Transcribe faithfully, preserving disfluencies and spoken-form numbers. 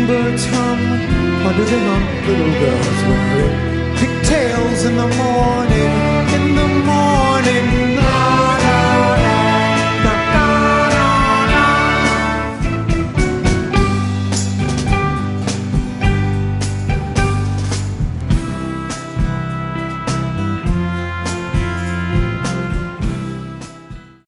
Birds hum, what do they hum? Little girls wearing pigtails in the morning, in the morning.